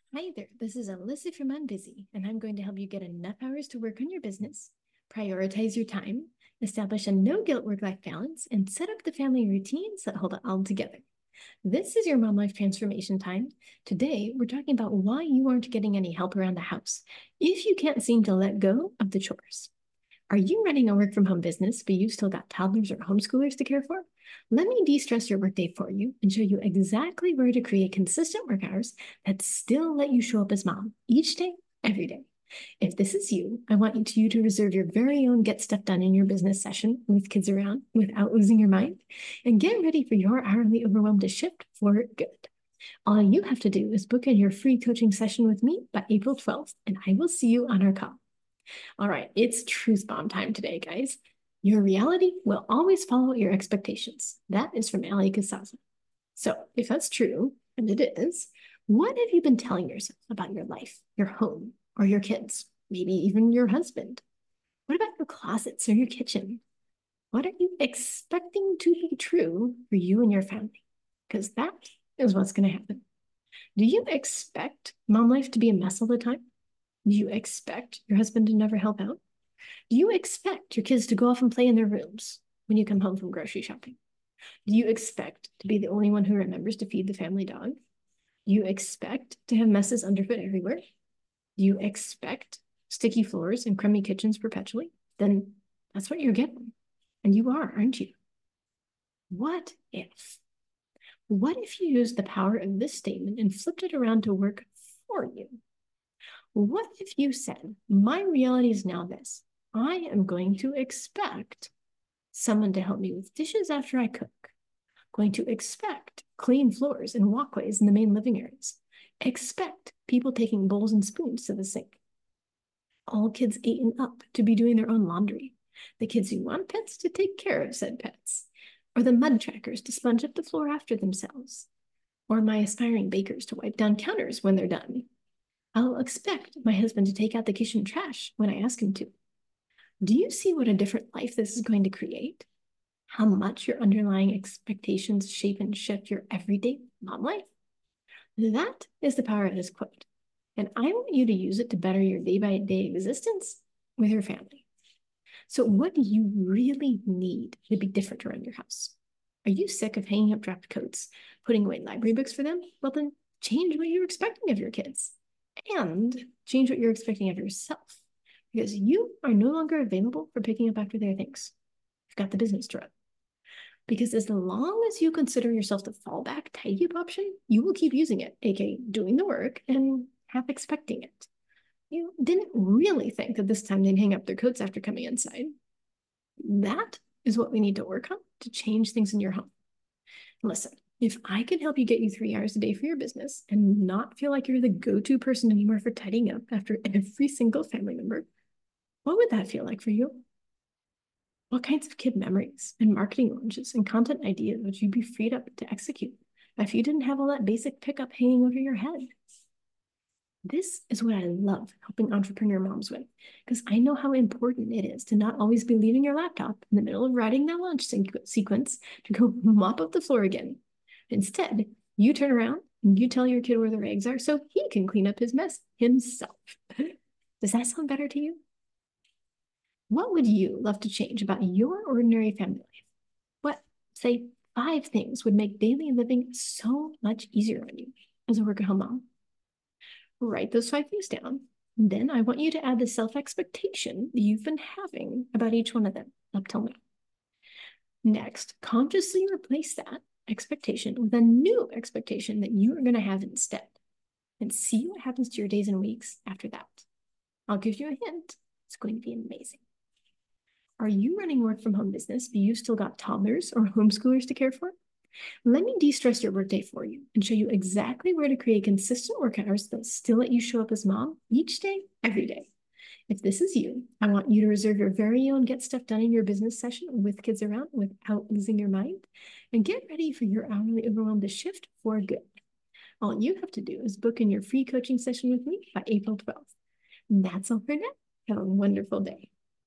Hi there, this is Alyssa from Unbusy, and I'm going to help you get enough hours to work on your business, prioritize your time, establish a no guilt work life balance, and set up the family routines that hold it all together. This is your Mom Life Transformation Time. Today, we're talking about why you aren't getting any help around the house if you can't seem to let go of the chores. Are you running a work from home business, but you've still got toddlers or homeschoolers to care for? Let me de stress your workday for you and show you exactly where to create consistent work hours that still let you show up as mom each day, every day. If this is you, I want you to reserve your very own Get Stuff Done in Your Business session with kids around without losing your mind and get ready for your hourly overwhelm to shift for good. All you have to do is book in your free coaching session with me by April 12th, and I will see you on our call. All right, it's truth bomb time today, guys. Your reality will always follow your expectations. That is from Ali Casazza. So, if that's true, and it is, what have you been telling yourself about your life, your home, or your kids? Maybe even your husband? What about your closets or your kitchen? What are you expecting to be true for you and your family? Because that is what's going to happen. Do you expect mom life to be a mess all the time? Do you expect your husband to never help out? Do you expect your kids to go off and play in their rooms when you come home from grocery shopping? Do you expect to be the only one who remembers to feed the family dog? Do you expect to have messes underfoot everywhere? Do you expect sticky floors and crummy kitchens perpetually? Then that's what you're getting. And you are, aren't you? What if? What if you used the power of this statement and flipped it around to work for you? What if you said, my reality is now this? I am going to expect someone to help me with dishes after I cook. Going to expect clean floors and walkways in the main living areas. Expect people taking bowls and spoons to the sink. All kids 8 and up to be doing their own laundry. The kids who want pets to take care of said pets. Or the mud trackers to sponge up the floor after themselves. Or my aspiring bakers to wipe down counters when they're done. I'll expect my husband to take out the kitchen trash when I ask him to. Do you see what a different life this is going to create? How much your underlying expectations shape and shift your everyday mom life? That is the power of this quote. And I want you to use it to better your day by day existence with your family. So, what do you really need to be different around your house? Are you sick of hanging up dropped coats, putting away library books for them? Well, then change what you're expecting of your kids and change what you're expecting of yourself because you are no longer available for picking up after their things. You've got the business to run. Because as long as you consider yourself the fallback tidy up option, you will keep using it, aka doing the work and half expecting it. You didn't really think that this time they'd hang up their coats after coming inside. That is what we need to work on to change things in your home. Listen, if I can help you get you 3 hours a day for your business and not feel like you're the go-to person anymore for tidying up after every single family member, what would that feel like for you? What kinds of kid memories and marketing launches and content ideas would you be freed up to execute if you didn't have all that basic pickup hanging over your head? This is what I love helping entrepreneur moms with, because I know how important it is to not always be leaving your laptop in the middle of writing that lunch sequence to go mop up the floor again. Instead, you turn around and you tell your kid where the rags are so he can clean up his mess himself. Does that sound better to you? What would you love to change about your ordinary family life? What, say, 5 things would make daily living so much easier on you as a work at home mom? Write those 5 things down. Then I want you to add the self expectation you've been having about each one of them up till now. Next, consciously replace that expectation with a new expectation that you are going to have instead and see what happens to your days and weeks after that. I'll give you a hint. It's going to be amazing. Are you running work from home business, but you've still got toddlers or homeschoolers to care for? Let me de-stress your workday for you and show you exactly where to create consistent work hours that still let you show up as mom each day, every day. If this is you, I want you to reserve your very own Get Stuff Done in Your Business session with kids around without losing your mind and get ready for your hourly overwhelm to shift for good. All you have to do is book in your free coaching session with me by April 12th. And that's all for now. Have a wonderful day.